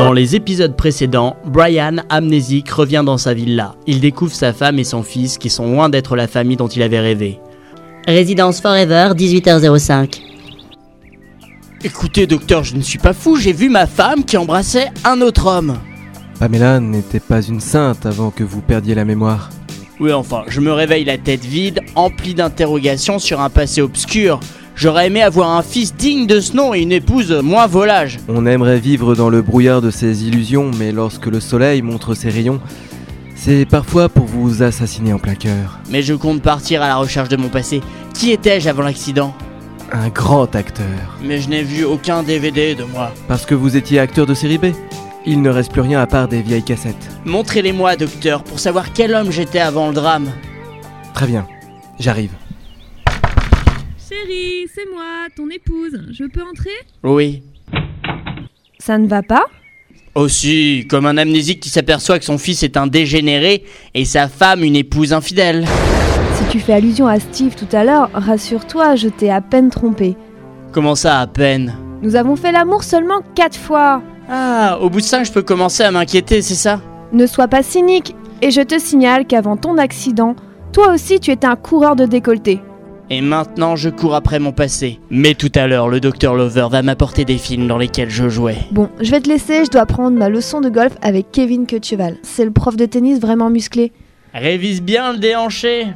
Dans les épisodes précédents, Brian, amnésique, revient dans sa villa. Il découvre sa femme et son fils qui sont loin d'être la famille dont il avait rêvé. Résidence Forever, 18h05. Écoutez docteur, je ne suis pas fou, j'ai vu ma femme qui embrassait un autre homme. Pamela n'était pas une sainte avant que vous perdiez la mémoire. Oui enfin, je me réveille la tête vide, empli d'interrogations sur un passé obscur. J'aurais aimé avoir un fils digne de ce nom et une épouse moins volage. On aimerait vivre dans le brouillard de ses illusions, mais lorsque le soleil montre ses rayons, c'est parfois pour vous assassiner en plein cœur. Mais je compte partir à la recherche de mon passé. Qui étais-je avant l'accident ? Un grand acteur. Mais je n'ai vu aucun DVD de moi. Parce que vous étiez acteur de série B. Il ne reste plus rien à part des vieilles cassettes. Montrez-les-moi, docteur, pour savoir quel homme j'étais avant le drame. Très bien, j'arrive. Chérie, c'est moi, ton épouse. Je peux entrer ? Oui. Ça ne va pas ? Oh si, comme un amnésique qui s'aperçoit que son fils est un dégénéré et sa femme une épouse infidèle. Si tu fais allusion à Steve tout à l'heure, rassure-toi, je t'ai à peine trompé. Comment ça, à peine ? Nous avons fait l'amour seulement 4 fois. Ah, au bout de 5, je peux commencer à m'inquiéter, c'est ça ? Ne sois pas cynique, et je te signale qu'avant ton accident, toi aussi tu étais un coureur de décolleté. Et maintenant, je cours après mon passé. Mais tout à l'heure, le Dr Lover va m'apporter des films dans lesquels je jouais. Bon, je vais te laisser, je dois prendre ma leçon de golf avec Kevin Quecheval. C'est le prof de tennis vraiment musclé. Révise bien le déhanché.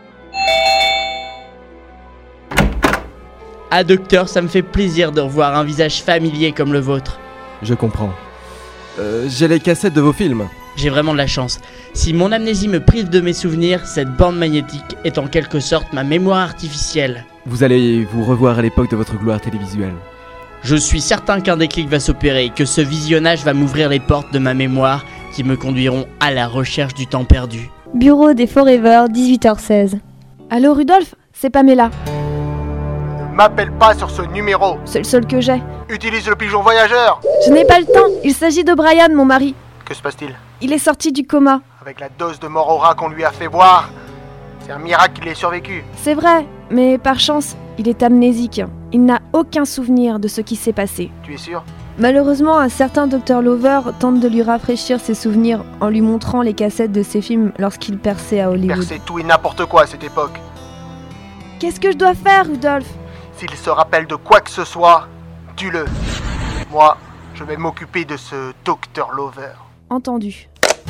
Ah docteur, ça me fait plaisir de revoir un visage familier comme le vôtre. Je comprends. J'ai les cassettes de vos films. J'ai vraiment de la chance. Si mon amnésie me prive de mes souvenirs, cette bande magnétique est en quelque sorte ma mémoire artificielle. Vous allez vous revoir à l'époque de votre gloire télévisuelle. Je suis certain qu'un déclic va s'opérer et que ce visionnage va m'ouvrir les portes de ma mémoire qui me conduiront à la recherche du temps perdu. Bureau des Forever, 18h16. Allô Rudolph, c'est Pamela. Ne m'appelle pas sur ce numéro. C'est le seul que j'ai. Utilise le pigeon voyageur. Je n'ai pas le temps, il s'agit de Brian, mon mari. Que se passe-t-il ? Il est sorti du coma. Avec la dose de mort au rat qu'on lui a fait boire, c'est un miracle qu'il ait survécu. C'est vrai, mais par chance, il est amnésique. Il n'a aucun souvenir de ce qui s'est passé. Tu es sûr ? Malheureusement, un certain Dr Lover tente de lui rafraîchir ses souvenirs en lui montrant les cassettes de ses films lorsqu'il perçait à Hollywood. Percer tout et n'importe quoi à cette époque. Qu'est-ce que je dois faire, Rudolph ? S'il se rappelle de quoi que ce soit, tue-le. Moi, je vais m'occuper de ce Dr Lover. Entendu.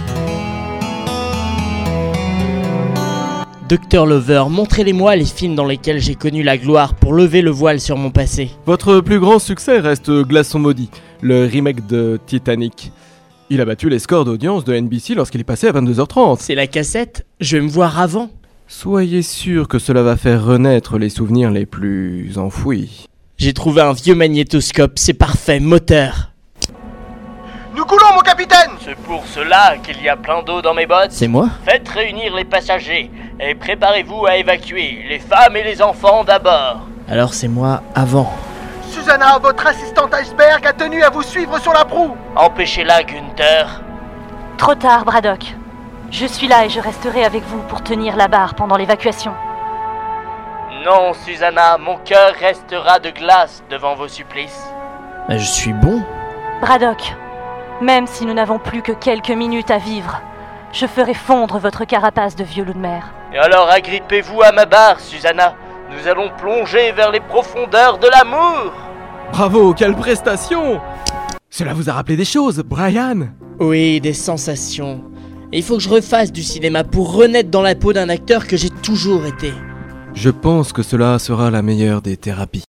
Dr Lover, montrez-les-moi les films dans lesquels j'ai connu la gloire pour lever le voile sur mon passé. Votre plus grand succès reste Glaçon maudit, le remake de Titanic. Il a battu les scores d'audience de NBC lorsqu'il est passé à 22h30. C'est la cassette ? Je vais me voir avant. Soyez sûr que cela va faire renaître les souvenirs les plus enfouis. J'ai trouvé un vieux magnétoscope, c'est parfait, moteur. Nous coulons, mon capitaine ! C'est pour cela qu'il y a plein d'eau dans mes bottes. C'est moi ? Faites réunir les passagers et préparez-vous à évacuer les femmes et les enfants d'abord. Alors c'est moi avant. Susanna, votre assistante iceberg, a tenu à vous suivre sur la proue. Empêchez-la, Gunther. Trop tard, Braddock. Je suis là et je resterai avec vous pour tenir la barre pendant l'évacuation. Non, Susanna, mon cœur restera de glace devant vos supplices. Mais je suis bon. Braddock, même si nous n'avons plus que quelques minutes à vivre, je ferai fondre votre carapace de vieux loup de mer. Et alors agrippez-vous à ma barre, Susanna. Nous allons plonger vers les profondeurs de l'amour. Bravo, quelle prestation! Cela vous a rappelé des choses, Brian? Oui, des sensations. Et il faut que je refasse du cinéma pour renaître dans la peau d'un acteur que j'ai toujours été. Je pense que cela sera la meilleure des thérapies.